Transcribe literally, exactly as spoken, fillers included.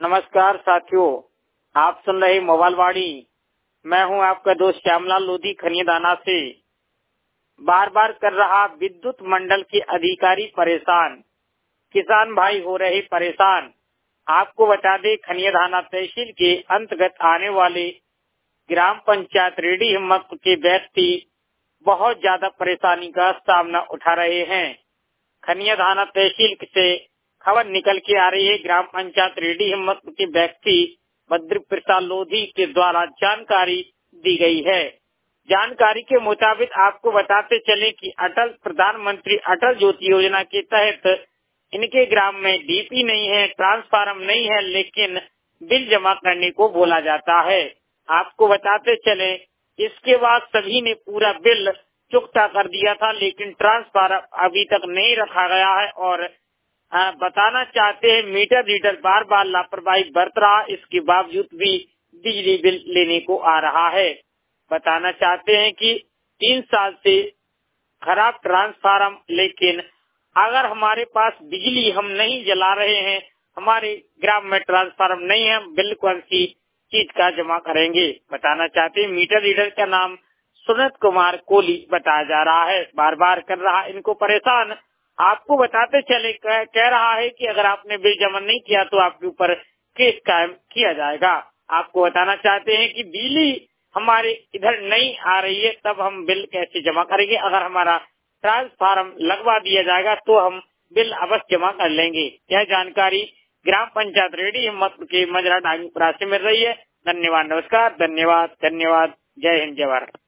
नमस्कार साथियों, आप सुन रहे मोबाइल वाणी। मैं हूं आपका दोस्त श्यामलाल लोधी खनियादाना से। बार बार कर रहा विद्युत मंडल के अधिकारी परेशान, किसान भाई हो रहे परेशान। आपको बता दें, खनियादाना तहसील के अंतर्गत आने वाले ग्राम पंचायत रेडी हिम्मतपुर के व्यक्ति बहुत ज्यादा परेशानी का सामना उठा रहे हैं। खनियादाना तहसील से खबर निकल के आ रही है। ग्राम पंचायत रेडी हिम्मतपुर के व्यक्ति भद्र प्रसाद लोधी के द्वारा जानकारी दी गई है। जानकारी के मुताबिक आपको बताते चले कि अटल प्रधानमंत्री अटल ज्योति योजना के तहत इनके ग्राम में डीपी नहीं है, ट्रांसफार्मर नहीं है, लेकिन बिल जमा करने को बोला जाता है। आपको बताते चले, इसके बाद सभी ने पूरा बिल चुकता कर दिया था, लेकिन ट्रांसफार्मर अभी तक नहीं रखा गया है। और आ, बताना चाहते हैं, मीटर रीडर बार बार लापरवाही बरत रहा, इसके बावजूद भी बिजली बिल लेने को आ रहा है। बताना चाहते हैं कि तीन साल से खराब ट्रांसफार्मर, लेकिन अगर हमारे पास बिजली हम नहीं जला रहे हैं, हमारे ग्राम में ट्रांसफार्मर नहीं है, बिल कौन सी चीज का जमा करेंगे। बताना चाहते हैं, मीटर रीडर का नाम सुनीत कुमार कोहली बताया जा रहा है। बार बार कर रहा इनको परेशान। आपको बताते चले, कह, कह रहा है कि अगर आपने बिल जमा नहीं किया तो आपके ऊपर केस कायम किया जाएगा। आपको बताना चाहते हैं कि बिजली हमारे इधर नहीं आ रही है, तब हम बिल कैसे जमा करेंगे। अगर हमारा ट्रांसफार्मर लगवा दिया जाएगा तो हम बिल अवश्य जमा कर लेंगे। यह जानकारी ग्राम पंचायत रेडी हिम्मतपुर के मजरा डांगीपुरा से मिल रही है। धन्यवाद, नमस्कार, धन्यवाद, धन्यवाद। जय हिंद, जय भारत।